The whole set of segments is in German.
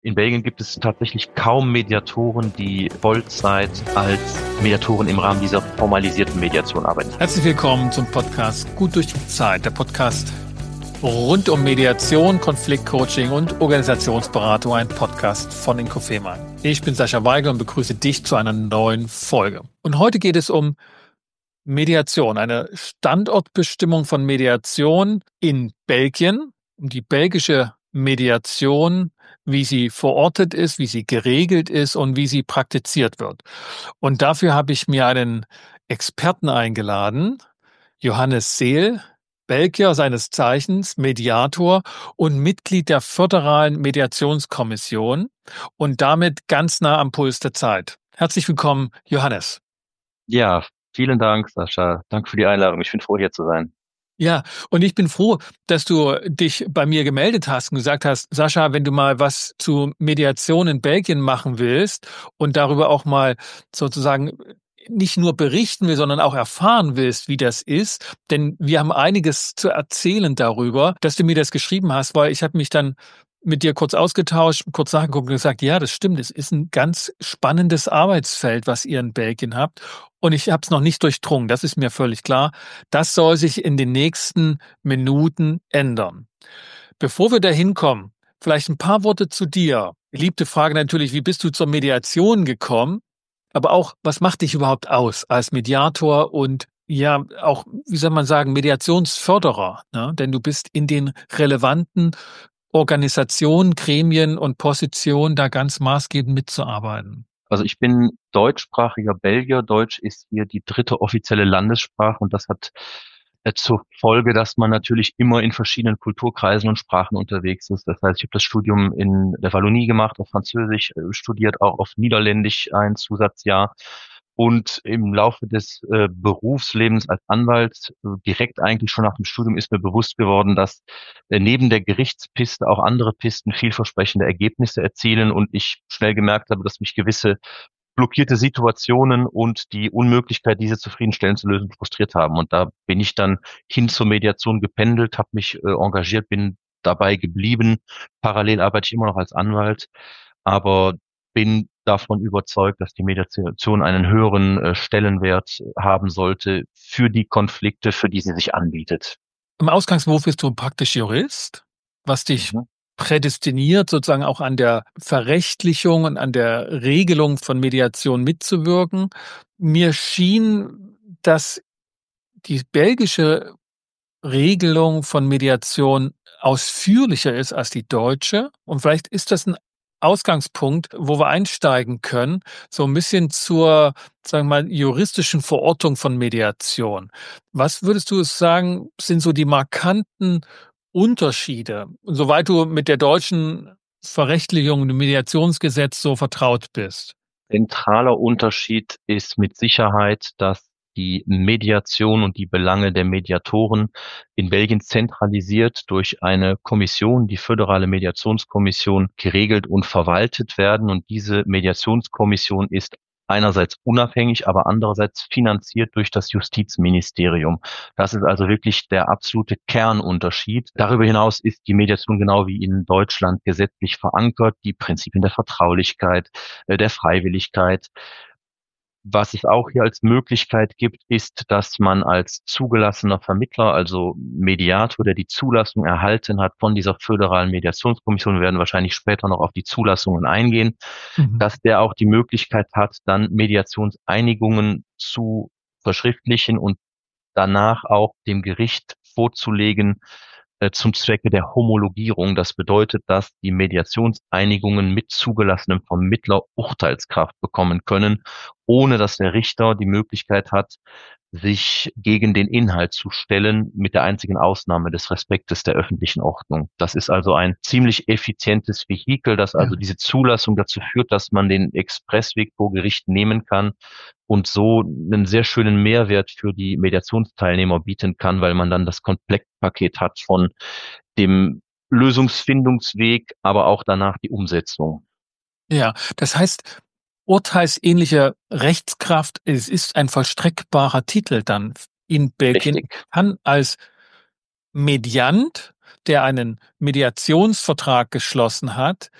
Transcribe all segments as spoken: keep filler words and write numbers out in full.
In Belgien gibt es tatsächlich kaum Mediatoren, die Vollzeit als Mediatoren im Rahmen dieser formalisierten Mediation arbeiten. Herzlich willkommen zum Podcast Gut durch die Zeit, der Podcast rund um Mediation, Konfliktcoaching und Organisationsberatung, ein Podcast von Inko Fehmarn. Ich bin Sascha Weigel und begrüße dich zu einer neuen Folge. Und heute geht es um Mediation, eine Standortbestimmung von Mediation in Belgien, um die belgische Mediation, wie sie verortet ist, wie sie geregelt ist und wie sie praktiziert wird. Und dafür habe ich mir einen Experten eingeladen, Johannes Seel, Belgier seines Zeichens, Mediator und Mitglied der Föderalen Mediationskommission und damit ganz nah am Puls der Zeit. Herzlich willkommen, Johannes. Ja, vielen Dank, Sascha. Danke für die Einladung. Ich bin froh, hier zu sein. Ja, und ich bin froh, dass du dich bei mir gemeldet hast und gesagt hast, Sascha, wenn du mal was zu Mediation in Belgien machen willst und darüber auch mal sozusagen nicht nur berichten willst, sondern auch erfahren willst, wie das ist, denn wir haben einiges zu erzählen darüber, dass du mir das geschrieben hast, weil ich habe mich dann mit dir kurz ausgetauscht, kurz nachgeguckt und gesagt, ja, das stimmt, es ist ein ganz spannendes Arbeitsfeld, was ihr in Belgien habt. Und ich habe es noch nicht durchdrungen, das ist mir völlig klar. Das soll sich in den nächsten Minuten ändern. Bevor wir da hinkommen, vielleicht ein paar Worte zu dir. Beliebte Frage natürlich, wie bist du zur Mediation gekommen? Aber auch, was macht dich überhaupt aus als Mediator und ja, auch, wie soll man sagen, Mediationsförderer, ne? Denn du bist in den relevanten Organisationen, Gremien und Positionen da ganz maßgebend mitzuarbeiten. Also ich bin deutschsprachiger Belgier. Deutsch ist hier die dritte offizielle Landessprache und das hat äh, zur Folge, dass man natürlich immer in verschiedenen Kulturkreisen und Sprachen unterwegs ist. Das heißt, ich habe das Studium in der Wallonie gemacht, auf Französisch äh, studiert, auch auf Niederländisch ein Zusatzjahr. Und im Laufe des äh, Berufslebens als Anwalt, äh, direkt eigentlich schon nach dem Studium, ist mir bewusst geworden, dass äh, neben der Gerichtspiste auch andere Pisten vielversprechende Ergebnisse erzielen und ich schnell gemerkt habe, dass mich gewisse blockierte Situationen und die Unmöglichkeit, diese zufriedenstellend zu lösen, frustriert haben. Und da bin ich dann hin zur Mediation gependelt, habe mich äh, engagiert, bin dabei geblieben. Parallel arbeite ich immer noch als Anwalt, aber bin davon überzeugt, dass die Mediation einen höheren äh, Stellenwert haben sollte für die Konflikte, für die sie sich anbietet. Im Ausgangsberuf bist du praktisch Jurist, was dich Mhm. prädestiniert, sozusagen auch an der Verrechtlichung und an der Regelung von Mediation mitzuwirken. Mir schien, dass die belgische Regelung von Mediation ausführlicher ist als die deutsche. Und vielleicht ist das ein Ausgangspunkt, wo wir einsteigen können, so ein bisschen zur, sagen wir mal, juristischen Verortung von Mediation. Was würdest du sagen, sind so die markanten Unterschiede, soweit du mit der deutschen Verrechtlichung und Mediationsgesetz so vertraut bist? Zentraler Unterschied ist mit Sicherheit, dass die Mediation und die Belange der Mediatoren in Belgien zentralisiert durch eine Kommission, die Föderale Mediationskommission, geregelt und verwaltet werden. Und diese Mediationskommission ist einerseits unabhängig, aber andererseits finanziert durch das Justizministerium. Das ist also wirklich der absolute Kernunterschied. Darüber hinaus ist die Mediation genau wie in Deutschland gesetzlich verankert, die Prinzipien der Vertraulichkeit, äh, der Freiwilligkeit. Was es auch hier als Möglichkeit gibt, ist, dass man als zugelassener Vermittler, also Mediator, der die Zulassung erhalten hat von dieser föderalen Mediationskommission, wir werden wahrscheinlich später noch auf die Zulassungen eingehen, Mhm. dass der auch die Möglichkeit hat, dann Mediationseinigungen zu verschriftlichen und danach auch dem Gericht vorzulegen, äh, zum Zwecke der Homologierung. Das bedeutet, dass die Mediationseinigungen mit zugelassenem Vermittler Urteilskraft bekommen können, ohne dass der Richter die Möglichkeit hat, sich gegen den Inhalt zu stellen, mit der einzigen Ausnahme des Respektes der öffentlichen Ordnung. Das ist also ein ziemlich effizientes Vehikel, das also Ja. diese Zulassung dazu führt, dass man den Expressweg vor Gericht nehmen kann und so einen sehr schönen Mehrwert für die Mediationsteilnehmer bieten kann, weil man dann das Komplettpaket hat von dem Lösungsfindungsweg, aber auch danach die Umsetzung. Ja, das heißt, urteilsähnliche Rechtskraft, es ist ein vollstreckbarer Titel dann in Belgien, Richtig. kann als Mediant, der einen Mediationsvertrag geschlossen hat,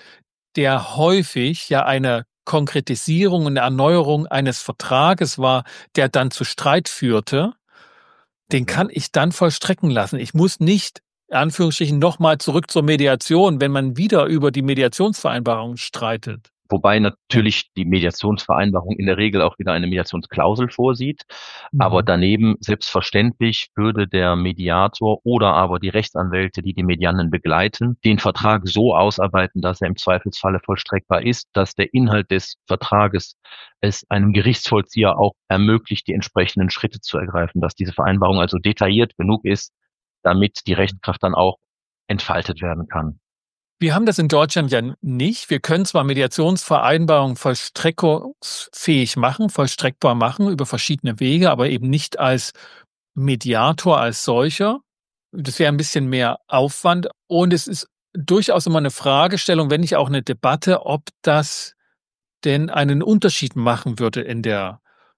der häufig ja eine Konkretisierung und Erneuerung eines Vertrages war, der dann zu Streit führte, den kann ich dann vollstrecken lassen. Ich muss nicht, in Anführungsstrichen, nochmal zurück zur Mediation, wenn man wieder über die Mediationsvereinbarung streitet. Wobei natürlich die Mediationsvereinbarung in der Regel auch wieder eine Mediationsklausel vorsieht. Aber Mhm. daneben selbstverständlich würde der Mediator oder aber die Rechtsanwälte, die die Medianten begleiten, den Vertrag so ausarbeiten, dass er im Zweifelsfalle vollstreckbar ist, dass der Inhalt des Vertrages es einem Gerichtsvollzieher auch ermöglicht, die entsprechenden Schritte zu ergreifen, dass diese Vereinbarung also detailliert genug ist, damit die Rechtskraft dann auch entfaltet werden kann. Wir haben das in Deutschland ja nicht. Wir können zwar Mediationsvereinbarungen vollstreckungsfähig machen, vollstreckbar machen über verschiedene Wege, aber eben nicht als Mediator als solcher. Das wäre ein bisschen mehr Aufwand. Und es ist durchaus immer eine Fragestellung, wenn nicht auch eine Debatte, ob das denn einen Unterschied machen würde in der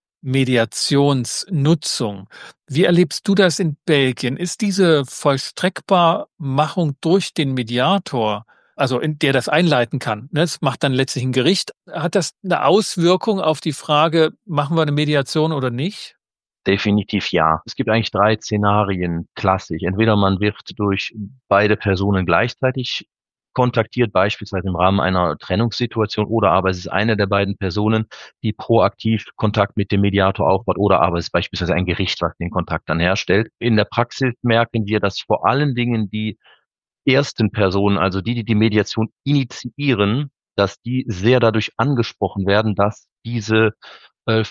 Mediationsnutzung. Wie erlebst du das in Belgien? Ist diese Vollstreckbarmachung durch den Mediator, also in, der das einleiten kann, ne, das macht dann letztlich ein Gericht, hat das eine Auswirkung auf die Frage, machen wir eine Mediation oder nicht? Definitiv ja. Es gibt eigentlich drei Szenarien klassisch. Entweder man wird durch beide Personen gleichzeitig kontaktiert, beispielsweise im Rahmen einer Trennungssituation, oder aber es ist eine der beiden Personen, die proaktiv Kontakt mit dem Mediator aufbaut, oder aber es ist beispielsweise ein Gericht, was den Kontakt dann herstellt. In der Praxis merken wir, dass vor allen Dingen die ersten Personen, also die, die die Mediation initiieren, dass die sehr dadurch angesprochen werden, dass diese äh,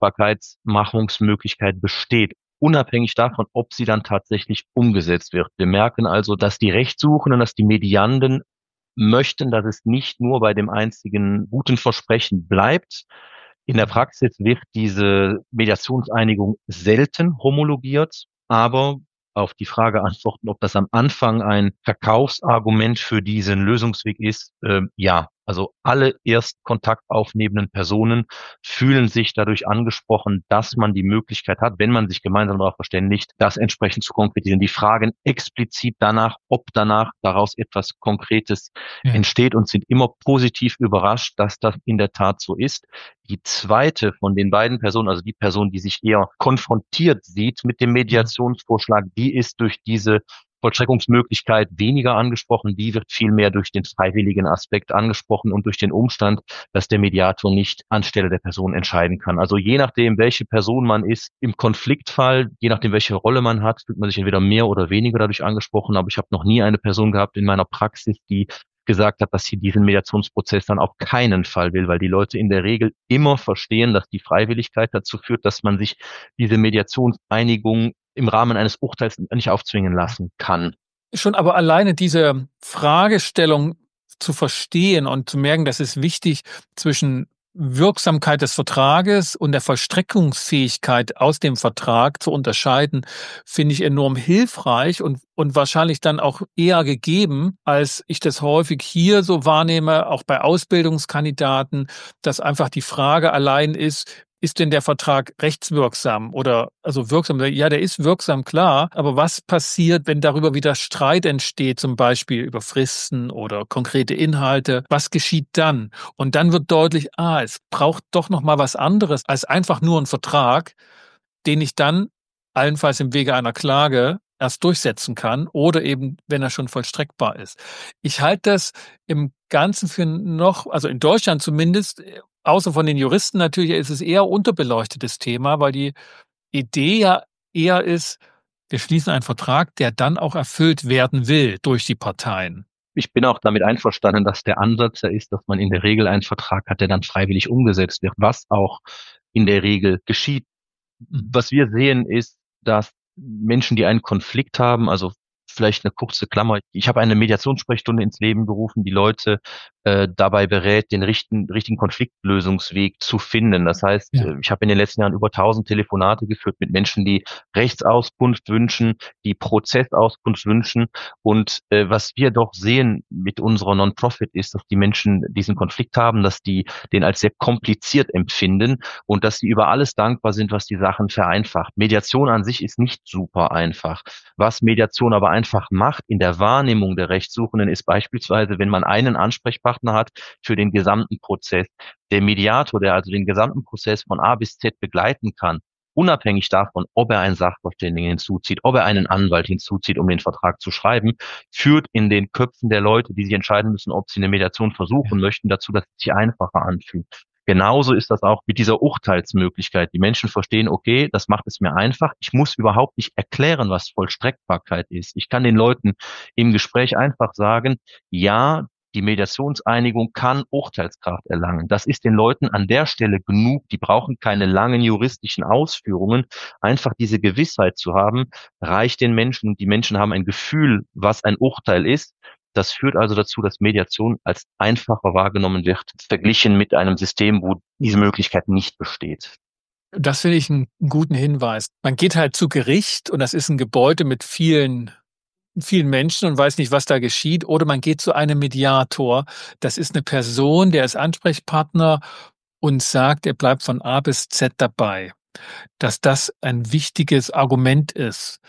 Vollstreckbarkeitsmachungsmöglichkeit besteht, unabhängig davon, ob sie dann tatsächlich umgesetzt wird. Wir merken also, dass die Rechtssuchenden, dass die Medianten möchten, dass es nicht nur bei dem einzigen guten Versprechen bleibt. In der Praxis wird diese Mediationseinigung selten homologiert, aber auf die Frage antworten, ob das am Anfang ein Verkaufsargument für diesen Lösungsweg ist, äh, ja. Also alle erst Kontakt aufnehmenden Personen fühlen sich dadurch angesprochen, dass man die Möglichkeit hat, wenn man sich gemeinsam darauf verständigt, das entsprechend zu konkretisieren. Die fragen explizit danach, ob danach daraus etwas Konkretes Ja. entsteht, und sind immer positiv überrascht, dass das in der Tat so ist. Die zweite von den beiden Personen, also die Person, die sich eher konfrontiert sieht mit dem Mediationsvorschlag, die ist durch diese Vollstreckungsmöglichkeit weniger angesprochen, die wird vielmehr durch den freiwilligen Aspekt angesprochen und durch den Umstand, dass der Mediator nicht anstelle der Person entscheiden kann. Also je nachdem, welche Person man ist, im Konfliktfall, je nachdem, welche Rolle man hat, fühlt man sich entweder mehr oder weniger dadurch angesprochen. Aber ich habe noch nie eine Person gehabt in meiner Praxis, die gesagt hat, dass sie diesen Mediationsprozess dann auf keinen Fall will, weil die Leute in der Regel immer verstehen, dass die Freiwilligkeit dazu führt, dass man sich diese Mediationseinigung im Rahmen eines Urteils nicht aufzwingen lassen kann. Schon aber alleine diese Fragestellung zu verstehen und zu merken, dass es wichtig zwischen Wirksamkeit des Vertrages und der Vollstreckungsfähigkeit aus dem Vertrag zu unterscheiden, finde ich enorm hilfreich und, und wahrscheinlich dann auch eher gegeben, als ich das häufig hier so wahrnehme, auch bei Ausbildungskandidaten, dass einfach die Frage allein ist, ist denn der Vertrag rechtswirksam oder also wirksam? Ja, der ist wirksam, klar. Aber was passiert, wenn darüber wieder Streit entsteht, zum Beispiel über Fristen oder konkrete Inhalte? Was geschieht dann? Und dann wird deutlich, ah, es braucht doch noch mal was anderes als einfach nur ein Vertrag, den ich dann allenfalls im Wege einer Klage erst durchsetzen kann oder eben, wenn er schon vollstreckbar ist. Ich halte das im Ganzen für noch, also in Deutschland zumindest, außer von den Juristen natürlich, ist es eher unterbeleuchtetes Thema, weil die Idee ja eher ist, wir schließen einen Vertrag, der dann auch erfüllt werden will durch die Parteien. Ich bin auch damit einverstanden, dass der Ansatz ja ist, dass man in der Regel einen Vertrag hat, der dann freiwillig umgesetzt wird, was auch in der Regel geschieht. Was wir sehen, ist, dass Menschen, die einen Konflikt haben, also vielleicht eine kurze Klammer. Ich habe eine Mediationssprechstunde ins Leben gerufen, die Leute äh, dabei berät, den richtigen, richtigen Konfliktlösungsweg zu finden. Das heißt, Ja. äh, ich habe in den letzten Jahren über tausend Telefonate geführt mit Menschen, die Rechtsauskunft wünschen, die Prozessauskunft wünschen. Und äh, was wir doch sehen mit unserer Non-Profit ist, dass die Menschen diesen Konflikt haben, dass die den als sehr kompliziert empfinden und dass sie über alles dankbar sind, was die Sachen vereinfacht. Mediation an sich ist nicht super einfach. Was Mediation aber einfach einfach macht in der Wahrnehmung der Rechtssuchenden, ist beispielsweise, wenn man einen Ansprechpartner hat für den gesamten Prozess. Der Mediator, der also den gesamten Prozess von A bis Z begleiten kann, unabhängig davon, ob er einen Sachverständigen hinzuzieht, ob er einen Anwalt hinzuzieht, um den Vertrag zu schreiben, führt in den Köpfen der Leute, die sich entscheiden müssen, ob sie eine Mediation versuchen möchten, dazu, dass es sich einfacher anfühlt. Genauso ist das auch mit dieser Urteilsmöglichkeit. Die Menschen verstehen, okay, das macht es mir einfach. Ich muss überhaupt nicht erklären, was Vollstreckbarkeit ist. Ich kann den Leuten im Gespräch einfach sagen, ja, die Mediationseinigung kann Urteilskraft erlangen. Das ist den Leuten an der Stelle genug. Die brauchen keine langen juristischen Ausführungen. Einfach diese Gewissheit zu haben, reicht den Menschen. Die Menschen haben ein Gefühl, was ein Urteil ist. Das führt also dazu, dass Mediation als einfacher wahrgenommen wird, verglichen mit einem System, wo diese Möglichkeit nicht besteht. Das finde ich einen guten Hinweis. Man geht halt zu Gericht und das ist ein Gebäude mit vielen vielen Menschen und weiß nicht, was da geschieht. Oder man geht zu einem Mediator. Das ist eine Person, der ist Ansprechpartner und sagt, er bleibt von A bis Z dabei. Dass das ein wichtiges Argument ist,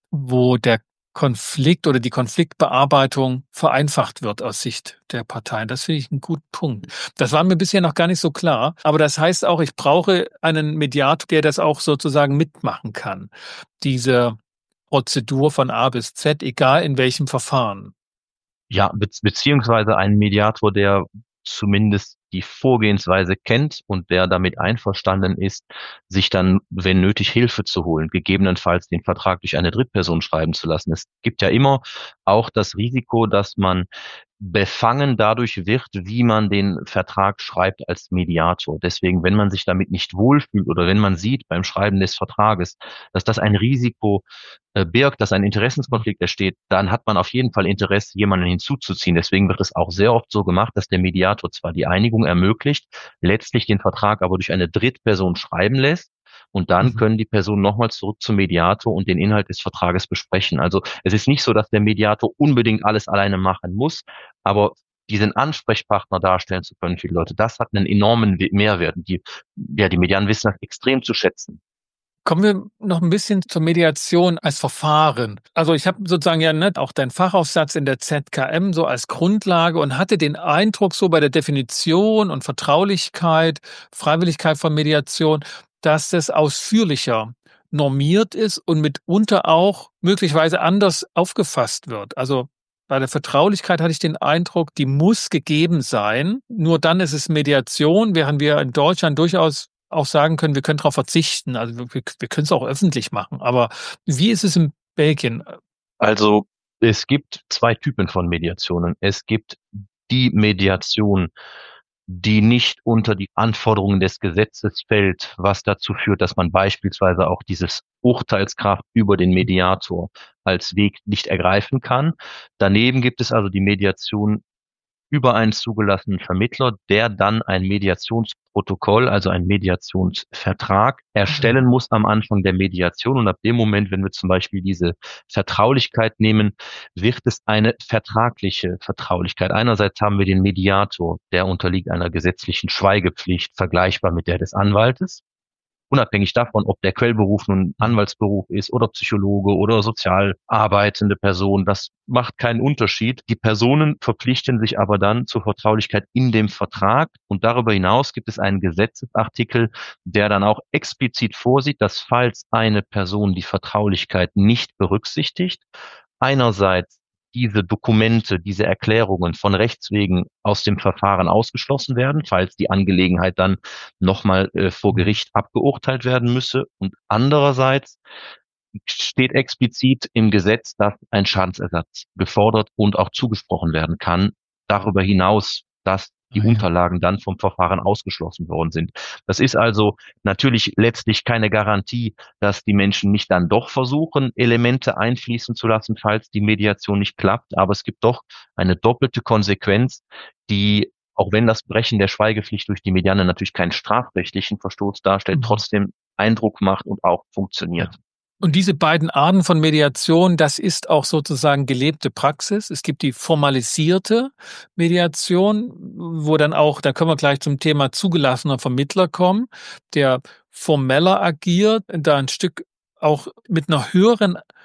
wo der Konflikt oder die Konfliktbearbeitung vereinfacht wird aus Sicht der Parteien. Das finde ich einen guten Punkt. Das war mir bisher noch gar nicht so klar. Aber das heißt auch, ich brauche einen Mediator, der das auch sozusagen mitmachen kann. Diese Prozedur von A bis Z, egal in welchem Verfahren. Ja, be beziehungsweise ein Mediator, der zumindest die Vorgehensweise kennt und der damit einverstanden ist, sich dann, wenn nötig, Hilfe zu holen, gegebenenfalls den Vertrag durch eine Drittperson schreiben zu lassen. Es gibt ja immer auch das Risiko, dass man befangen dadurch wird, wie man den Vertrag schreibt als Mediator. Deswegen, wenn man sich damit nicht wohlfühlt oder wenn man sieht beim Schreiben des Vertrages, dass das ein Risiko äh, birgt, dass ein Interessenskonflikt entsteht, dann hat man auf jeden Fall Interesse, jemanden hinzuzuziehen. Deswegen wird es auch sehr oft so gemacht, dass der Mediator zwar die Einigung ermöglicht, letztlich den Vertrag aber durch eine Drittperson schreiben lässt. Und dann können die Personen nochmal zurück zum Mediator und den Inhalt des Vertrages besprechen. Also es ist nicht so, dass der Mediator unbedingt alles alleine machen muss, aber diesen Ansprechpartner darstellen zu können für die Leute, das hat einen enormen Mehrwert. Die, ja, die Medianen wissen das extrem zu schätzen. Kommen wir noch ein bisschen zur Mediation als Verfahren. Also ich habe sozusagen ja ne, auch deinen Fachaufsatz in der Z K M so als Grundlage und hatte den Eindruck so bei der Definition und Vertraulichkeit, Freiwilligkeit von Mediation, dass das ausführlicher normiert ist und mitunter auch möglicherweise anders aufgefasst wird. Also bei der Vertraulichkeit hatte ich den Eindruck, die muss gegeben sein. Nur dann ist es Mediation, während wir in Deutschland durchaus auch sagen können, wir können darauf verzichten. Also wir, wir können es auch öffentlich machen. Aber wie ist es in Belgien? Also es gibt zwei Typen von Mediationen. Es gibt die Mediation, die nicht unter die Anforderungen des Gesetzes fällt, was dazu führt, dass man beispielsweise auch dieses Urteilskraft über den Mediator als Weg nicht ergreifen kann. Daneben gibt es also die Mediation über einen zugelassenen Vermittler, der dann ein Mediationsprotokoll, also einen Mediationsvertrag erstellen muss am Anfang der Mediation. Und ab dem Moment, wenn wir zum Beispiel diese Vertraulichkeit nehmen, wird es eine vertragliche Vertraulichkeit. Einerseits haben wir den Mediator, der unterliegt einer gesetzlichen Schweigepflicht, vergleichbar mit der des Anwaltes. Unabhängig davon, ob der Quellberuf nun Anwaltsberuf ist oder Psychologe oder sozial arbeitende Person, das macht keinen Unterschied. Die Personen verpflichten sich aber dann zur Vertraulichkeit in dem Vertrag und darüber hinaus gibt es einen Gesetzesartikel, der dann auch explizit vorsieht, dass falls eine Person die Vertraulichkeit nicht berücksichtigt, einerseits diese Dokumente, diese Erklärungen von Rechts wegen aus dem Verfahren ausgeschlossen werden, falls die Angelegenheit dann nochmal äh, vor Gericht abgeurteilt werden müsse. Und andererseits steht explizit im Gesetz, dass ein Schadensersatz gefordert und auch zugesprochen werden kann. Darüber hinaus, dass die Unterlagen dann vom Verfahren ausgeschlossen worden sind. Das ist also natürlich letztlich keine Garantie, dass die Menschen nicht dann doch versuchen, Elemente einfließen zu lassen, falls die Mediation nicht klappt. Aber es gibt doch eine doppelte Konsequenz, die, auch wenn das Brechen der Schweigepflicht durch die Medianer natürlich keinen strafrechtlichen Verstoß darstellt, trotzdem Eindruck macht und auch funktioniert. Und diese beiden Arten von Mediation, das ist auch sozusagen gelebte Praxis. Es gibt die formalisierte Mediation, wo dann auch, da können wir gleich zum Thema zugelassener Vermittler kommen, der formeller agiert, da ein Stück auch mit einer höheren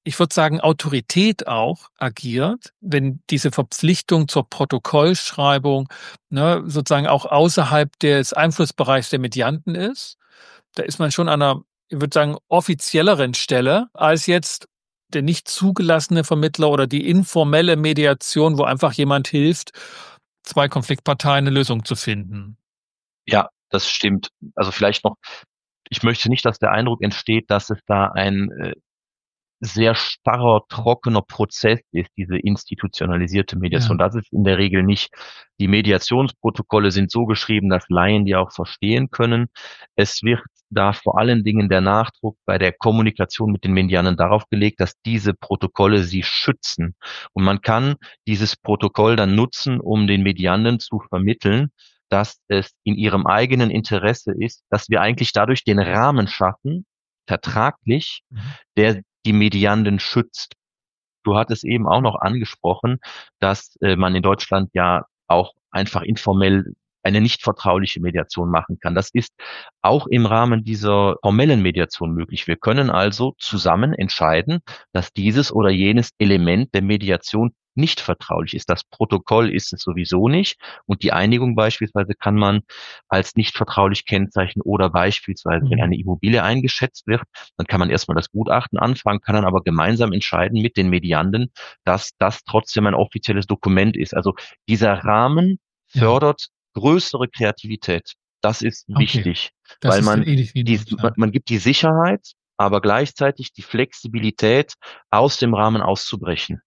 ich würde sagen, Autorität auch agiert, wenn diese Verpflichtung zur Protokollschreibung, ne, sozusagen auch außerhalb des Einflussbereichs der Medianten ist. Da ist man schon an einer, ich würde sagen, offizielleren Stelle als jetzt der nicht zugelassene Vermittler oder die informelle Mediation, wo einfach jemand hilft, zwei Konfliktparteien eine Lösung zu finden. Ja, das stimmt. Also vielleicht noch, ich möchte nicht, dass der Eindruck entsteht, dass es da ein äh, sehr starrer, trockener Prozess ist, diese institutionalisierte Mediation. Ja. Das ist in der Regel nicht. Die Mediationsprotokolle sind so geschrieben, dass Laien die auch verstehen können. Es wird da vor allen Dingen der Nachdruck bei der Kommunikation mit den Medianern darauf gelegt, dass diese Protokolle sie schützen. Und man kann dieses Protokoll dann nutzen, um den Medianern zu vermitteln, dass es in ihrem eigenen Interesse ist, dass wir eigentlich dadurch den Rahmen schaffen, vertraglich, Mhm. der die Medianten schützt. Du hattest eben auch noch angesprochen, dass äh, man in Deutschland ja auch einfach informell eine nicht vertrauliche Mediation machen kann. Das ist auch im Rahmen dieser formellen Mediation möglich. Wir können also zusammen entscheiden, dass dieses oder jenes Element der Mediation nicht vertraulich ist. Das Protokoll ist es sowieso nicht. Und die Einigung beispielsweise kann man als nicht vertraulich kennzeichnen oder beispielsweise, wenn Mhm. eine Immobilie eingeschätzt wird, dann kann man erstmal das Gutachten anfangen, kann dann aber gemeinsam entscheiden mit den Medianten, dass das trotzdem ein offizielles Dokument ist. Also dieser Rahmen Ja, fördert größere Kreativität. Das ist okay. wichtig, Das weil ist dann man ähnlich wie in die, man, Deutschland. man gibt die Sicherheit, aber gleichzeitig die Flexibilität, aus dem Rahmen auszubrechen.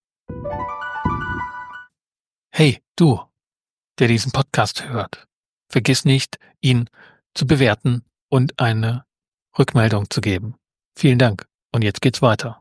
Hey, du, der diesen Podcast hört, vergiss nicht, ihn zu bewerten und eine Rückmeldung zu geben. Vielen Dank. Und jetzt geht's weiter.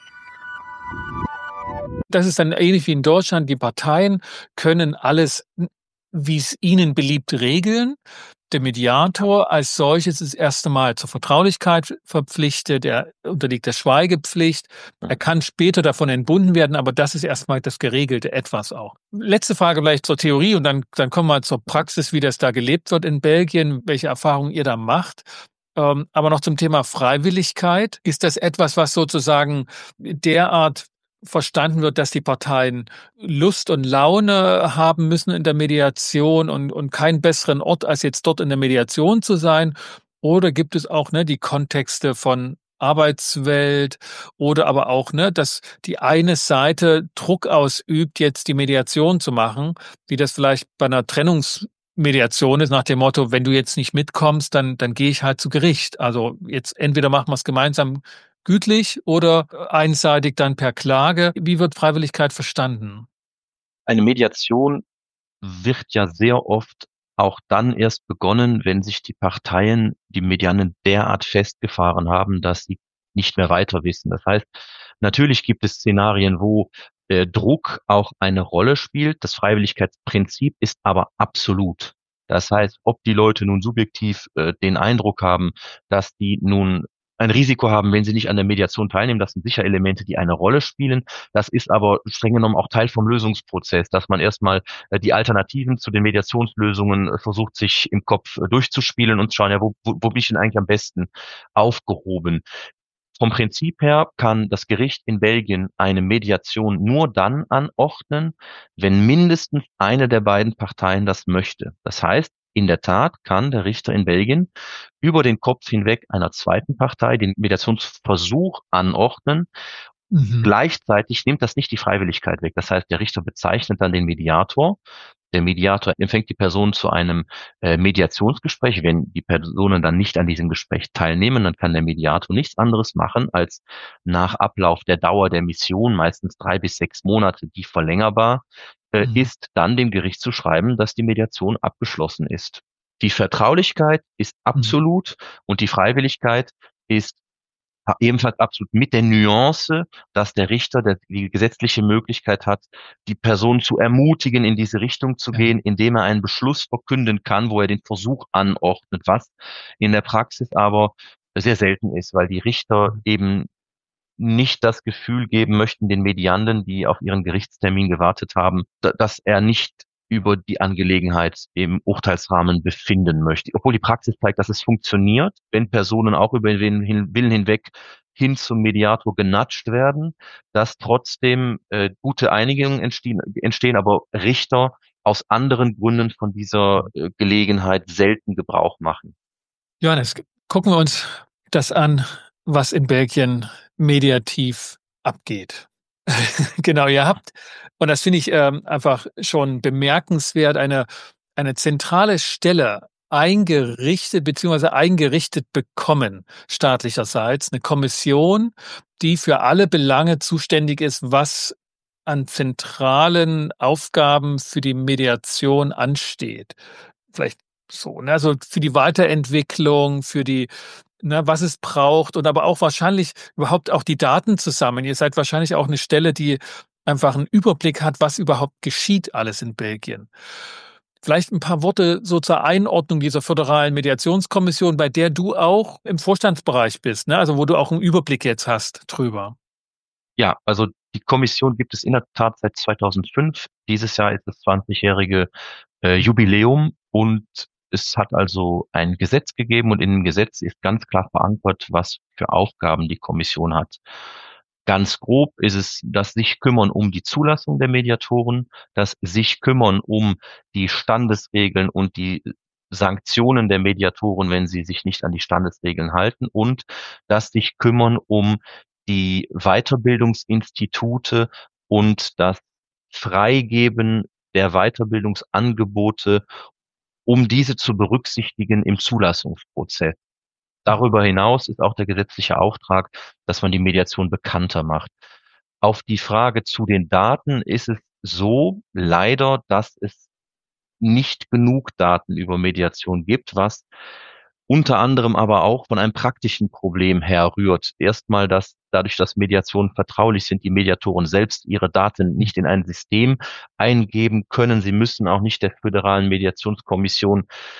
Das ist dann ähnlich wie in Deutschland. Die Parteien können alles, wie es ihnen beliebt, regeln. Der Mediator als solches ist erst einmal zur Vertraulichkeit verpflichtet. Er unterliegt der Schweigepflicht. Er kann später davon entbunden werden, aber das ist erstmal das geregelte Etwas auch. Letzte Frage vielleicht zur Theorie und dann, dann kommen wir zur Praxis, wie das da gelebt wird in Belgien, welche Erfahrungen ihr da macht. Ähm, aber noch zum Thema Freiwilligkeit. Ist das etwas, was sozusagen derart verstanden wird, dass die Parteien Lust und Laune haben müssen in der Mediation und, und keinen besseren Ort, als jetzt dort in der Mediation zu sein? Oder gibt es auch ne, die Kontexte von Arbeitswelt oder aber auch, ne, dass die eine Seite Druck ausübt, jetzt die Mediation zu machen, wie das vielleicht bei einer Trennungsmediation ist, nach dem Motto, wenn du jetzt nicht mitkommst, dann, dann gehe ich halt zu Gericht. Also jetzt entweder machen wir es gemeinsam gütlich oder einseitig dann per Klage. Wie wird Freiwilligkeit verstanden? Eine Mediation wird ja sehr oft auch dann erst begonnen, wenn sich die Parteien, die Medianen derart festgefahren haben, dass sie nicht mehr weiter wissen. Das heißt, natürlich gibt es Szenarien, wo äh, Druck auch eine Rolle spielt. Das Freiwilligkeitsprinzip ist aber absolut. Das heißt, ob die Leute nun subjektiv äh, den Eindruck haben, dass die nun ein Risiko haben, wenn sie nicht an der Mediation teilnehmen, das sind sicher Elemente, die eine Rolle spielen. Das ist aber streng genommen auch Teil vom Lösungsprozess, dass man erstmal äh, die Alternativen zu den Mediationslösungen äh, versucht, sich im Kopf äh, durchzuspielen und zu schauen, ja, wo, wo, wo bin ich denn eigentlich am besten aufgehoben? Vom Prinzip her kann das Gericht in Belgien eine Mediation nur dann anordnen, wenn mindestens eine der beiden Parteien das möchte. Das heißt, in der Tat kann der Richter in Belgien über den Kopf hinweg einer zweiten Partei den Mediationsversuch anordnen. Mhm. Gleichzeitig nimmt das nicht die Freiwilligkeit weg. Das heißt, der Richter bezeichnet dann den Mediator. Der Mediator empfängt die Person zu einem äh, Mediationsgespräch. Wenn die Personen dann nicht an diesem Gespräch teilnehmen, dann kann der Mediator nichts anderes machen, als nach Ablauf der Dauer der Mission, meistens drei bis sechs Monate, die verlängerbar äh, Mhm. ist, dann dem Gericht zu schreiben, dass die Mediation abgeschlossen ist. Die Vertraulichkeit ist Mhm. absolut und die Freiwilligkeit ist ebenfalls absolut mit der Nuance, dass der Richter der, die gesetzliche Möglichkeit hat, die Person zu ermutigen, in diese Richtung zu Ja. gehen, indem er einen Beschluss verkünden kann, wo er den Versuch anordnet, was in der Praxis aber sehr selten ist, weil die Richter Mhm. eben nicht das Gefühl geben möchten, den Medianten, die auf ihren Gerichtstermin gewartet haben, da- dass er nicht über die Angelegenheit im Urteilsrahmen befinden möchte. Obwohl die Praxis zeigt, dass es funktioniert, wenn Personen auch über den Hin- Willen hinweg hin zum Mediator genatscht werden, dass trotzdem äh, gute Einigungen entstehen, entstehen, aber Richter aus anderen Gründen von dieser äh, Gelegenheit selten Gebrauch machen. Johannes, gucken wir uns das an, was in Belgien mediativ abgeht. Genau, ihr habt, und das finde ich ähm, einfach schon bemerkenswert, eine, eine zentrale Stelle eingerichtet beziehungsweise eingerichtet bekommen, staatlicherseits, eine Kommission, die für alle Belange zuständig ist, was an zentralen Aufgaben für die Mediation ansteht. Vielleicht so, ne, also für die Weiterentwicklung, für die, ne, was es braucht und aber auch wahrscheinlich überhaupt auch die Daten zusammen. Ihr seid wahrscheinlich auch eine Stelle, die einfach einen Überblick hat, was überhaupt geschieht alles in Belgien. Vielleicht ein paar Worte so zur Einordnung dieser föderalen Mediationskommission, bei der du auch im Vorstandsbereich bist, ne? Also wo du auch einen Überblick jetzt hast drüber. Ja, also die Kommission gibt es in der Tat seit zweitausendfünf. Dieses Jahr ist das zwanzigjährige äh, Jubiläum und es hat also ein Gesetz gegeben und in dem Gesetz ist ganz klar verankert, was für Aufgaben die Kommission hat. Ganz grob ist es das sich kümmern um die Zulassung der Mediatoren, das sich kümmern um die Standesregeln und die Sanktionen der Mediatoren, wenn sie sich nicht an die Standesregeln halten und das sich kümmern um die Weiterbildungsinstitute und das Freigeben der Weiterbildungsangebote, um diese zu berücksichtigen im Zulassungsprozess. Darüber hinaus ist auch der gesetzliche Auftrag, dass man die Mediation bekannter macht. Auf die Frage zu den Daten ist es so, leider, dass es nicht genug Daten über Mediation gibt, was unter anderem aber auch von einem praktischen Problem herrührt. Erstmal, dass dadurch, dass Mediationen vertraulich sind, die Mediatoren selbst ihre Daten nicht in ein System eingeben können. Sie müssen auch nicht der Föderalen Mediationskommission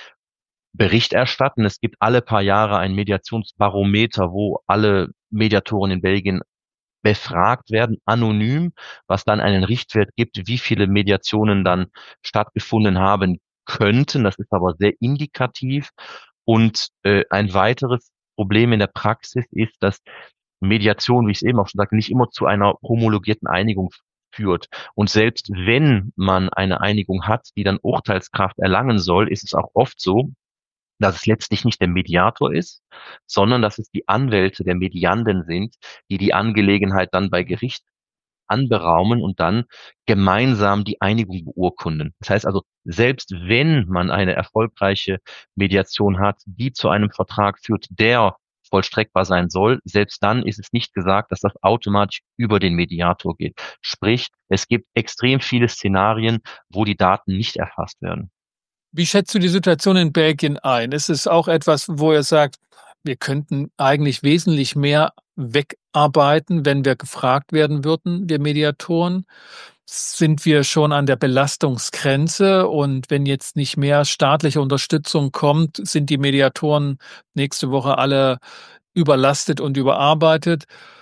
Bericht erstatten. Es gibt alle paar Jahre ein Mediationsbarometer, wo alle Mediatoren in Belgien befragt werden, anonym, was dann einen Richtwert gibt, wie viele Mediationen dann stattgefunden haben könnten. Das ist aber sehr indikativ. Und äh, ein weiteres Problem in der Praxis ist, dass Mediation, wie ich es eben auch schon sagte, nicht immer zu einer homologierten Einigung führt. Und selbst wenn man eine Einigung hat, die dann Urteilskraft erlangen soll, ist es auch oft so, dass es letztlich nicht der Mediator ist, sondern dass es die Anwälte der Medianden sind, die die Angelegenheit dann bei Gericht anberaumen und dann gemeinsam die Einigung beurkunden. Das heißt also, selbst wenn man eine erfolgreiche Mediation hat, die zu einem Vertrag führt, der vollstreckbar sein soll, selbst dann ist es nicht gesagt, dass das automatisch über den Mediator geht. Sprich, es gibt extrem viele Szenarien, wo die Daten nicht erfasst werden. Wie schätzt du die Situation in Belgien ein? Ist es auch etwas, wo ihr sagt, wir könnten eigentlich wesentlich mehr wegarbeiten, wenn wir gefragt werden würden, wir Mediatoren? Sind wir schon an der Belastungsgrenze? Und wenn jetzt nicht mehr staatliche Unterstützung kommt, sind die Mediatoren nächste Woche alle überlastet und überarbeitet?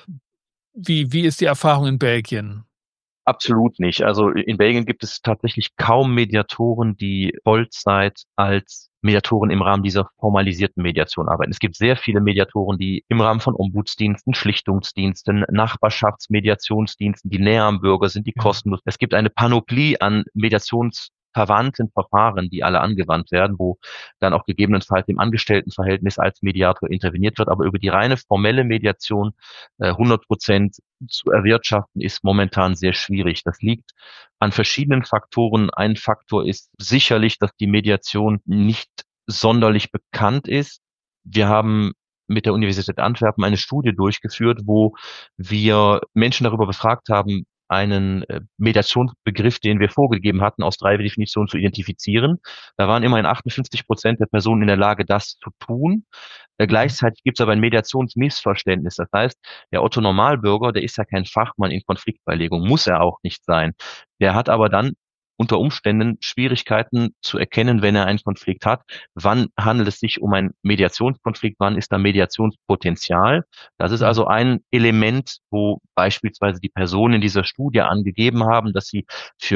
Wie, wie ist die Erfahrung in Belgien? Absolut nicht. Also in Belgien gibt es tatsächlich kaum Mediatoren, die Vollzeit als Mediatoren im Rahmen dieser formalisierten Mediation arbeiten. Es gibt sehr viele Mediatoren, die im Rahmen von Ombudsdiensten, Schlichtungsdiensten, Nachbarschaftsmediationsdiensten, die näher am Bürger sind, die kostenlos. Es gibt eine Panoplie an Mediationsverwandten Verfahren, die alle angewandt werden, wo dann auch gegebenenfalls im Angestelltenverhältnis als Mediator interveniert wird. Aber über die reine formelle Mediation äh, hundert Prozent zu erwirtschaften, ist momentan sehr schwierig. Das liegt an verschiedenen Faktoren. Ein Faktor ist sicherlich, dass die Mediation nicht sonderlich bekannt ist. Wir haben mit der Universität Antwerpen eine Studie durchgeführt, wo wir Menschen darüber befragt haben, einen Mediationsbegriff, den wir vorgegeben hatten, aus drei Definitionen zu identifizieren. Da waren immerhin achtundfünfzig Prozent der Personen in der Lage, das zu tun. Äh, gleichzeitig gibt es aber ein Mediationsmissverständnis. Das heißt, der Otto Normalbürger, der ist ja kein Fachmann in Konfliktbeilegung, muss er auch nicht sein. Der hat aber dann unter Umständen Schwierigkeiten zu erkennen, wenn er einen Konflikt hat. Wann handelt es sich um einen Mediationskonflikt? Wann ist da Mediationspotenzial? Das ist also ein Element, wo beispielsweise die Personen in dieser Studie angegeben haben, dass sie für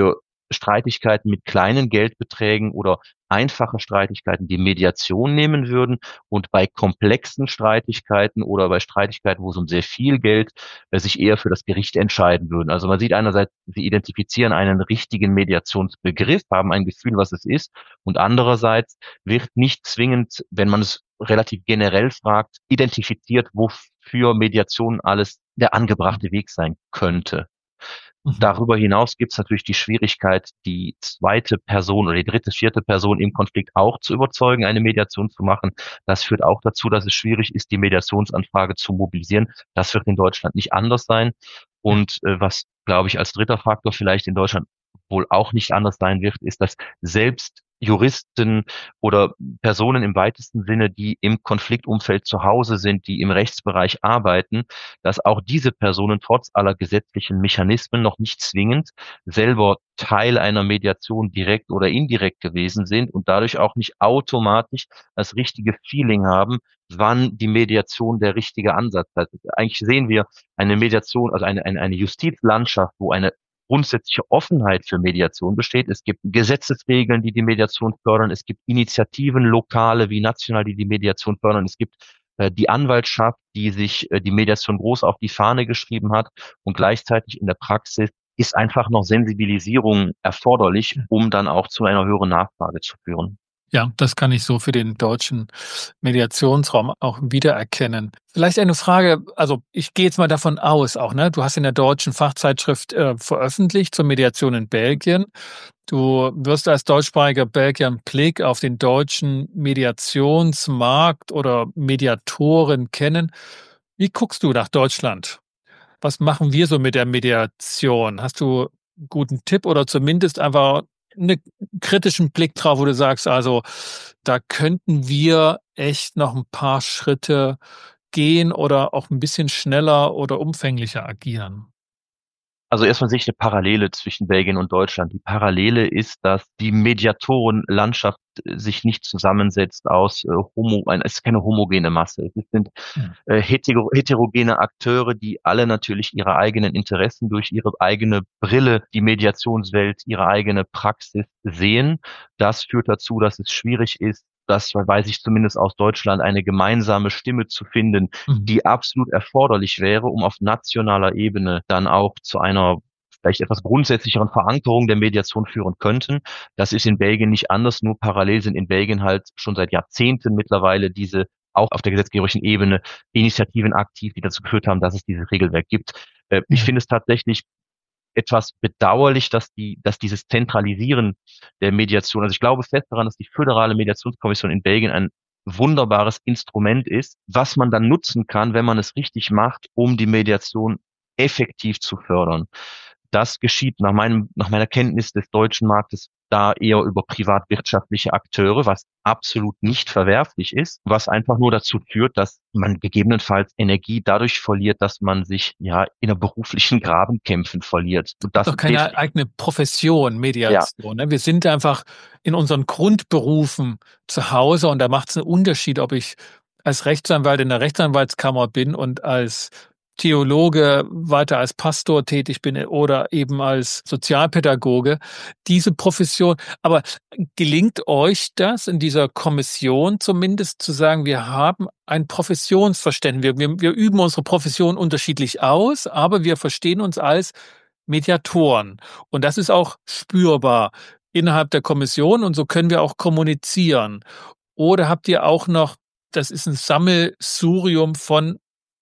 Streitigkeiten mit kleinen Geldbeträgen oder einfache Streitigkeiten die Mediation nehmen würden und bei komplexen Streitigkeiten oder bei Streitigkeiten, wo es um sehr viel Geld äh, sich eher für das Gericht entscheiden würden. Also man sieht einerseits, sie identifizieren einen richtigen Mediationsbegriff, haben ein Gefühl, was es ist, und andererseits wird nicht zwingend, wenn man es relativ generell fragt, identifiziert, wofür Mediation alles der angebrachte Weg sein könnte. Mhm. Darüber hinaus gibt es natürlich die Schwierigkeit, die zweite Person oder die dritte, vierte Person im Konflikt auch zu überzeugen, eine Mediation zu machen. Das führt auch dazu, dass es schwierig ist, die Mediationsanfrage zu mobilisieren. Das wird in Deutschland nicht anders sein. Ja. Und äh, was, glaube ich, als dritter Faktor vielleicht in Deutschland wohl auch nicht anders sein wird, ist, dass selbst Juristen oder Personen im weitesten Sinne, die im Konfliktumfeld zu Hause sind, die im Rechtsbereich arbeiten, dass auch diese Personen trotz aller gesetzlichen Mechanismen noch nicht zwingend selber Teil einer Mediation direkt oder indirekt gewesen sind und dadurch auch nicht automatisch das richtige Feeling haben, wann die Mediation der richtige Ansatz ist. Eigentlich sehen wir eine Mediation, also eine, eine, eine Justizlandschaft, wo eine grundsätzliche Offenheit für Mediation besteht. Es gibt Gesetzesregeln, die die Mediation fördern. Es gibt Initiativen, lokale wie national, die die Mediation fördern. Es gibt äh, die Anwaltschaft, die sich äh, die Mediation groß auf die Fahne geschrieben hat. Und gleichzeitig in der Praxis ist einfach noch Sensibilisierung erforderlich, um dann auch zu einer höheren Nachfrage zu führen. Ja, das kann ich so für den deutschen Mediationsraum auch wiedererkennen. Vielleicht eine Frage, also ich gehe jetzt mal davon aus auch, ne? Du hast in der deutschen Fachzeitschrift äh, veröffentlicht zur Mediation in Belgien. Du wirst als deutschsprachiger Belgier einen Blick auf den deutschen Mediationsmarkt oder Mediatoren kennen. Wie guckst du nach Deutschland? Was machen wir so mit der Mediation? Hast du einen guten Tipp oder zumindest einfach einen kritischen Blick drauf, wo du sagst, also da könnten wir echt noch ein paar Schritte gehen oder auch ein bisschen schneller oder umfänglicher agieren? Also erstmal sehe ich eine Parallele zwischen Belgien und Deutschland. Die Parallele ist, dass die Mediatorenlandschaft äh, sich nicht zusammensetzt aus äh, Homo, ein, es ist keine homogene Masse. Es sind Ja. äh, hetero, heterogene Akteure, die alle natürlich ihre eigenen Interessen durch ihre eigene Brille, die Mediationswelt, ihre eigene Praxis sehen. Das führt dazu, dass es schwierig ist, das weiß ich zumindest aus Deutschland, eine gemeinsame Stimme zu finden, Mhm. die absolut erforderlich wäre, um auf nationaler Ebene dann auch zu einer vielleicht etwas grundsätzlicheren Verankerung der Mediation führen könnten. Das ist in Belgien nicht anders, nur parallel sind in Belgien halt schon seit Jahrzehnten mittlerweile diese auch auf der gesetzgeberischen Ebene Initiativen aktiv, die dazu geführt haben, dass es dieses Regelwerk gibt. Äh, ich Ja. finde es tatsächlich etwas bedauerlich, dass die, dass dieses Zentralisieren der Mediation, also ich glaube fest daran, dass die föderale Mediationskommission in Belgien ein wunderbares Instrument ist, was man dann nutzen kann, wenn man es richtig macht, um die Mediation effektiv zu fördern. Das geschieht nach meinem, nach meiner Kenntnis des deutschen Marktes da eher über privatwirtschaftliche Akteure, was absolut nicht verwerflich ist, was einfach nur dazu führt, dass man gegebenenfalls Energie dadurch verliert, dass man sich ja in einer beruflichen Grabenkämpfen verliert. Und Ist das doch keine definitiv, eigene Profession, ja, Mediation, ne? Wir sind einfach in unseren Grundberufen zu Hause und da macht es einen Unterschied, ob ich als Rechtsanwalt in der Rechtsanwaltskammer bin und als Theologe weiter als Pastor tätig bin oder eben als Sozialpädagoge. Diese Profession, aber gelingt euch das in dieser Kommission zumindest zu sagen, wir haben ein Professionsverständnis. Wir, wir, wir üben unsere Profession unterschiedlich aus, aber wir verstehen uns als Mediatoren. Und das ist auch spürbar innerhalb der Kommission und so können wir auch kommunizieren. Oder habt ihr auch noch, das ist ein Sammelsurium von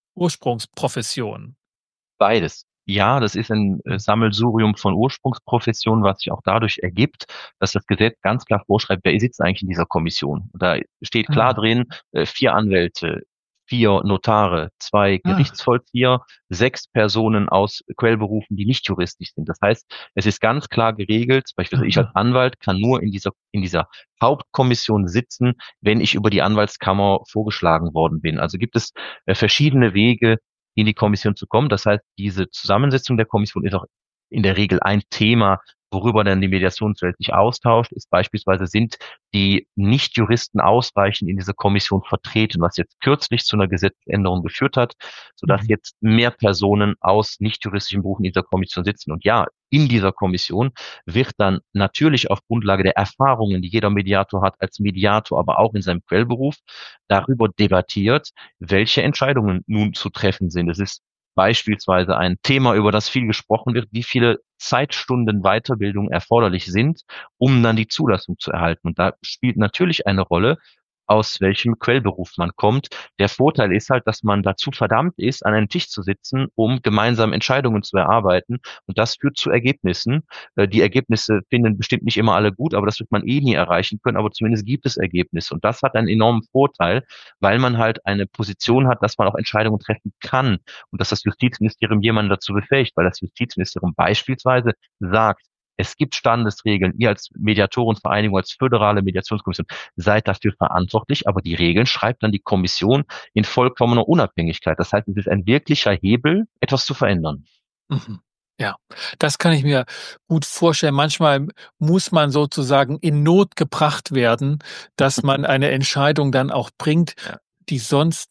Ursprungsprofessionen? beides. Ja, das ist ein äh, Sammelsurium von Ursprungsprofessionen, was sich auch dadurch ergibt, dass das Gesetz ganz klar vorschreibt, wer sitzt eigentlich in dieser Kommission. Und da steht klar Ah, drin, äh, vier Anwälte, vier Notare, zwei ah, Gerichtsvollzieher, sechs Personen aus Quellberufen, die nicht juristisch sind. Das heißt, es ist ganz klar geregelt, beispielsweise ich als aha. Anwalt kann nur in dieser, in dieser Hauptkommission sitzen, wenn ich über die Anwaltskammer vorgeschlagen worden bin. Also gibt es äh, verschiedene Wege, in die Kommission zu kommen. Das heißt, diese Zusammensetzung der Kommission ist auch in der Regel ein Thema Worüber dann die Mediationswelt sich austauscht, ist beispielsweise, sind die Nichtjuristen ausreichend in dieser Kommission vertreten, was jetzt kürzlich zu einer Gesetzesänderung geführt hat, sodass Mhm. jetzt mehr Personen aus nichtjuristischen Berufen in dieser Kommission sitzen. Und ja, in dieser Kommission wird dann natürlich auf Grundlage der Erfahrungen, die jeder Mediator hat als Mediator, aber auch in seinem Quellberuf, darüber debattiert, welche Entscheidungen nun zu treffen sind. Es ist beispielsweise ein Thema, über das viel gesprochen wird, wie viele Zeitstunden Weiterbildung erforderlich sind, um dann die Zulassung zu erhalten. Und da spielt natürlich eine Rolle, aus welchem Quellberuf man kommt. Der Vorteil ist halt, dass man dazu verdammt ist, an einem Tisch zu sitzen, um gemeinsam Entscheidungen zu erarbeiten. Und das führt zu Ergebnissen. Äh, Die Ergebnisse finden bestimmt nicht immer alle gut, aber das wird man eh nie erreichen können. Aber zumindest gibt es Ergebnisse. Und das hat einen enormen Vorteil, weil man halt eine Position hat, dass man auch Entscheidungen treffen kann und dass das Justizministerium jemanden dazu befähigt, weil das Justizministerium beispielsweise sagt, es gibt Standesregeln. Ihr als Mediatorenvereinigung, als föderale Mediationskommission seid dafür verantwortlich, aber die Regeln schreibt dann die Kommission in vollkommener Unabhängigkeit. Das heißt, es ist ein wirklicher Hebel, etwas zu verändern. Mhm. Ja, das kann ich mir gut vorstellen. Manchmal muss man sozusagen in Not gebracht werden, dass man eine Entscheidung dann auch bringt, Ja. die sonst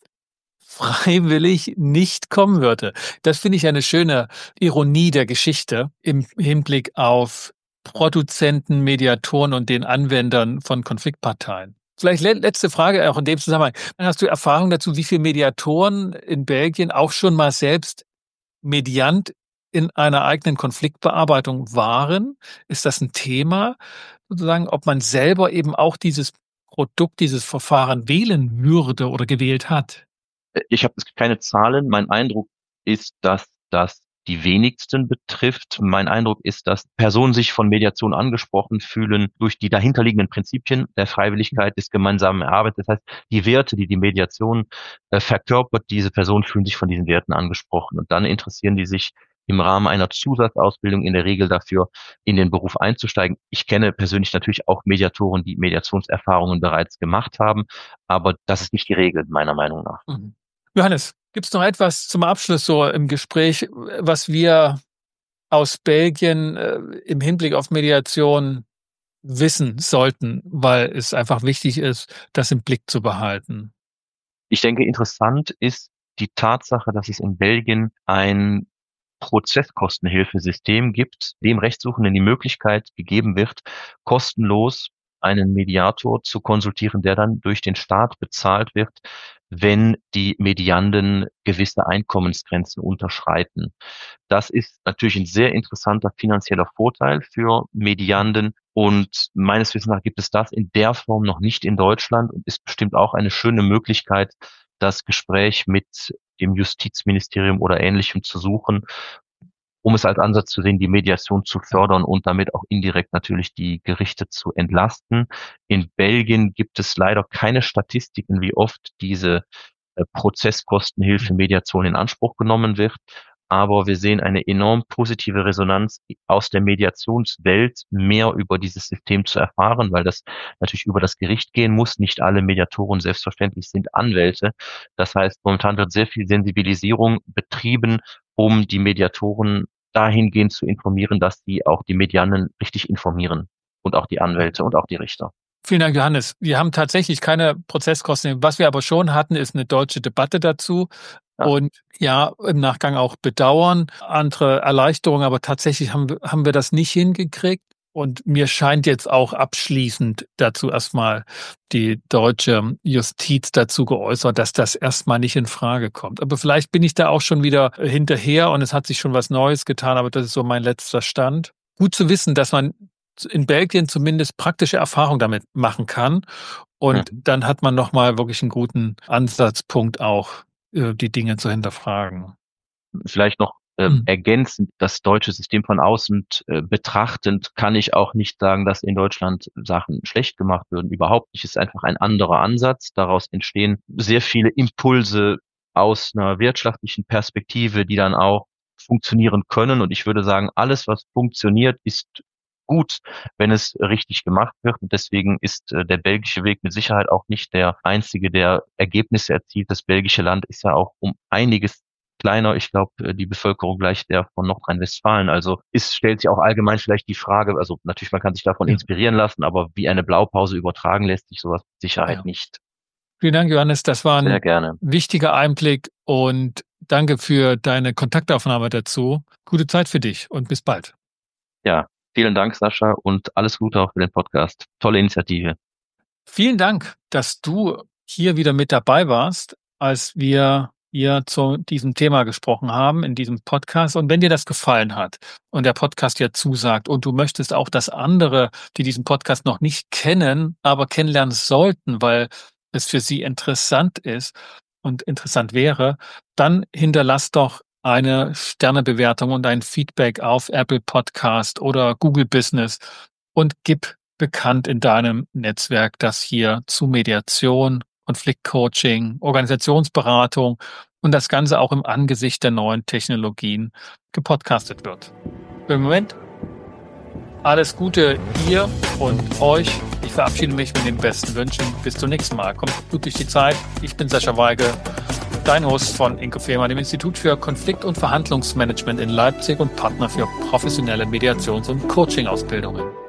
freiwillig nicht kommen würde. Das finde ich eine schöne Ironie der Geschichte im Hinblick auf Produzenten, Mediatoren und den Anwendern von Konfliktparteien. Vielleicht le letzte Frage auch in dem Zusammenhang. Hast du Erfahrung dazu, wie viele Mediatoren in Belgien auch schon mal selbst Mediant in einer eigenen Konfliktbearbeitung waren? Ist das ein Thema, sozusagen, ob man selber eben auch dieses Produkt, dieses Verfahren wählen würde oder gewählt hat? Ich habe keine Zahlen. Mein Eindruck ist, dass das die wenigsten betrifft. Mein Eindruck ist, dass Personen sich von Mediation angesprochen fühlen durch die dahinterliegenden Prinzipien der Freiwilligkeit des gemeinsamen Erarbeitens. Das heißt, die Werte, die die Mediation äh, verkörpert, diese Personen fühlen sich von diesen Werten angesprochen. Und dann interessieren die sich im Rahmen einer Zusatzausbildung in der Regel dafür, in den Beruf einzusteigen. Ich kenne persönlich natürlich auch Mediatoren, die Mediationserfahrungen bereits gemacht haben, aber das ist nicht die Regel, meiner Meinung nach. Mhm. Johannes, gibt es noch etwas zum Abschluss so im Gespräch, was wir aus Belgien äh, im Hinblick auf Mediation wissen sollten, weil es einfach wichtig ist, das im Blick zu behalten? Ich denke, interessant ist die Tatsache, dass es in Belgien ein Prozesskostenhilfesystem gibt, dem Rechtssuchenden die Möglichkeit gegeben wird, kostenlos einen Mediator zu konsultieren, der dann durch den Staat bezahlt wird, wenn die Medianden gewisse Einkommensgrenzen unterschreiten. Das ist natürlich ein sehr interessanter finanzieller Vorteil für Medianden. Und meines Wissens nach gibt es das in der Form noch nicht in Deutschland und ist bestimmt auch eine schöne Möglichkeit, das Gespräch mit dem Justizministerium oder Ähnlichem zu suchen, um es als Ansatz zu sehen, die Mediation zu fördern und damit auch indirekt natürlich die Gerichte zu entlasten. In Belgien gibt es leider keine Statistiken, wie oft diese äh, Prozesskostenhilfe Mediation in Anspruch genommen wird. Aber wir sehen eine enorm positive Resonanz aus der Mediationswelt, mehr über dieses System zu erfahren, weil das natürlich über das Gericht gehen muss. Nicht alle Mediatoren selbstverständlich sind Anwälte. Das heißt, momentan wird sehr viel Sensibilisierung betrieben, um die Mediatoren dahingehend zu informieren, dass sie auch die Medianen richtig informieren und auch die Anwälte und auch die Richter. Vielen Dank, Johannes. Wir haben tatsächlich keine Prozesskosten. Was wir aber schon hatten, ist eine deutsche Debatte dazu. Ja. Und ja, im Nachgang auch bedauern, andere Erleichterungen, aber tatsächlich haben wir, haben wir das nicht hingekriegt. Und mir scheint jetzt auch abschließend dazu erstmal die deutsche Justiz dazu geäußert, dass das erstmal nicht in Frage kommt. Aber vielleicht bin ich da auch schon wieder hinterher und es hat sich schon was Neues getan, aber das ist so mein letzter Stand. Gut zu wissen, dass man in Belgien zumindest praktische Erfahrung damit machen kann. Und Mhm. dann hat man nochmal wirklich einen guten Ansatzpunkt auch, äh, die Dinge zu hinterfragen. Vielleicht noch äh, Mhm. ergänzend das deutsche System von außen äh, betrachtend, kann ich auch nicht sagen, dass in Deutschland Sachen schlecht gemacht würden. Überhaupt nicht. Es ist einfach ein anderer Ansatz. Daraus entstehen sehr viele Impulse aus einer wirtschaftlichen Perspektive, die dann auch funktionieren können. Und ich würde sagen, alles, was funktioniert, ist gut, wenn es richtig gemacht wird. Und deswegen ist äh, der belgische Weg mit Sicherheit auch nicht der einzige, der Ergebnisse erzielt. Das belgische Land ist ja auch um einiges kleiner. Ich glaube, die Bevölkerung gleicht der von Nordrhein-Westfalen. Also ist, stellt sich auch allgemein vielleicht die Frage, also natürlich, man kann sich davon Ja. inspirieren lassen, aber wie eine Blaupause übertragen lässt sich sowas mit Sicherheit Ja. nicht. Vielen Dank, Johannes. Das war Sehr ein gerne. wichtiger Einblick und danke für deine Kontaktaufnahme dazu. Gute Zeit für dich und bis bald. Ja, vielen Dank, Sascha, und alles Gute auch für den Podcast. Tolle Initiative. Vielen Dank, dass du hier wieder mit dabei warst, als wir hier zu diesem Thema gesprochen haben in diesem Podcast. Und wenn dir das gefallen hat und der Podcast dir zusagt und du möchtest auch, dass andere, die diesen Podcast noch nicht kennen, aber kennenlernen sollten, weil es für sie interessant ist und interessant wäre, dann hinterlass doch eine Sternebewertung und ein Feedback auf Apple Podcast oder Google Business und gib bekannt in deinem Netzwerk, dass hier zu Mediation, Konfliktcoaching, Organisationsberatung und das Ganze auch im Angesicht der neuen Technologien gepodcastet wird. Für den Moment alles Gute dir und euch. Ich verabschiede mich mit den besten Wünschen. Bis zum nächsten Mal. Kommt gut durch die Zeit. Ich bin Sascha Weige, dein Host von Inkofema, dem Institut für Konflikt- und Verhandlungsmanagement in Leipzig und Partner für professionelle Mediations- und Coaching-Ausbildungen.